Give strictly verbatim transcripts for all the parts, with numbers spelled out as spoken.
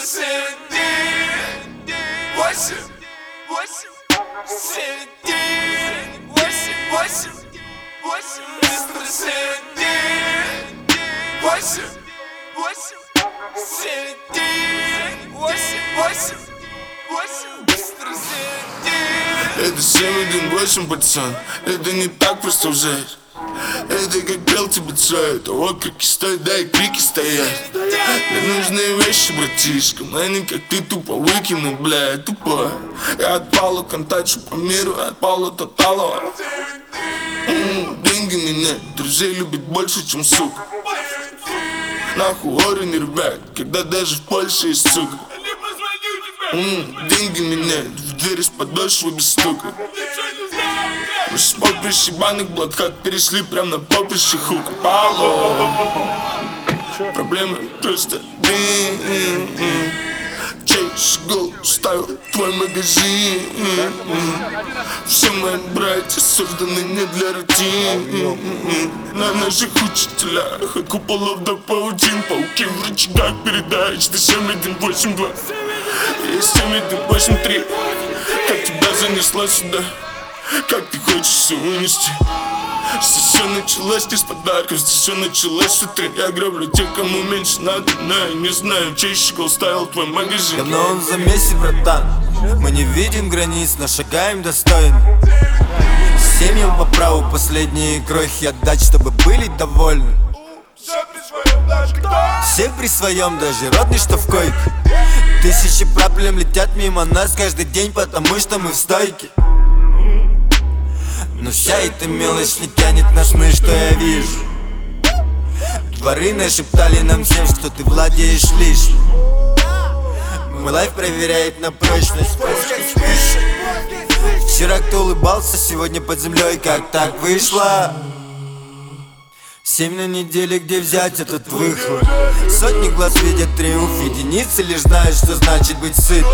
семь, восемь, восемь, семь, восемь, восемь, восемь, мистер семь, восемь, восемь, семь, восемь, восемь, восемь, мистер семь. Это семь один восемь, пацан, это не так просто взять. Это как пел тебе Цой, того крики стоят, да и крики стоят. Мне нужны вещи, братишка, они как ты тупо выкинут, бля, тупо. Я от Палу контачу по миру, от Палу Тоталова. М-м, деньги меня, друзей любит больше, чем сука. Нахуй ори не рвят, когда даже в Польше есть сука. М-м, деньги меняют, в двери с подошвы без стука. Мы с поприщи банок блокад перешли прям на поприще хука. Пало. Проблемы просто один. Чей шагал, ставил твой магазин. Все мои братья созданы не для рутин. На наших учителях от куполов до паутин. Пауки в рычагах передач. Ты семь один восемь два и семь один восемь три. Как тебя занесло сюда? Как ты хочешь все вынести? Здесь все началось не с подарков, здесь все началось с утра. Я граблю тех, кому меньше надо, но я не знаю, чей щекол ставил твой магазин. Давно он в замесе, братан, мы не видим границ, но шагаем достойно. Семьям по праву последние крохи отдать, чтобы были довольны. Все при своем, даже родный, что в койке. Тысячи проблем летят мимо нас каждый день, потому что мы в стойке. Но вся эта мелочь не тянет нас, ну и что я вижу? Дворы нашептали нам всем, что ты владеешь лишним. Мой лайф проверяет на прочность. Вчера кто улыбался, сегодня под землей, как так вышло? Семь на неделе, где взять этот выхлоп? Сотни глаз видят триумф, единицы лишь знают, что значит быть сытым.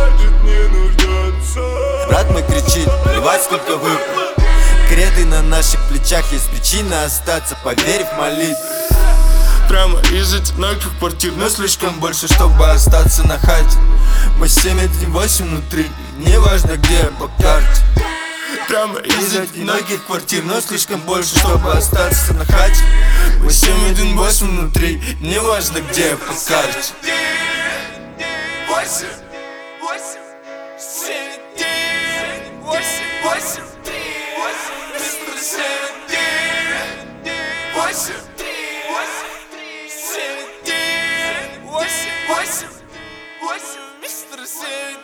Брат мой кричит, плевать сколько выпал. Креды на наших плечах, есть причина остаться, поверь в молитву. Прямо из одиноких квартир, но слишком больше, чтобы остаться на хате. Мы семь один восемь внутри, неважно где по карте. Прямо Из одиноких квартир, но слишком больше, чтобы остаться на хате. Мы семь один восемь внутри, неважно где по карте. Восемь, восемь, семь, восемь, восемь, мистер семь, восемь, семь, восемь, восемь, восемь, мистер семь.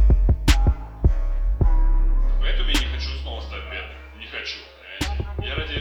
Поэтому я не хочу снова стать бедным. Не хочу, понимаете? Я ради